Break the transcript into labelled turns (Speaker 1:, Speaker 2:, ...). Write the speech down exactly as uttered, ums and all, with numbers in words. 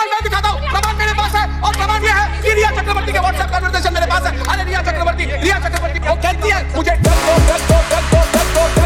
Speaker 1: प्रमाण मैं दिखाता हूँ, प्रमाण मेरे पास है और प्रमाण ये है कि रिया चक्रवर्ती के व्हाट्सएप कन्वर्सेशन मेरे पास है। अरे रिया चक्रवर्ती, रिया चक्रवर्ती वो कहती है मुझे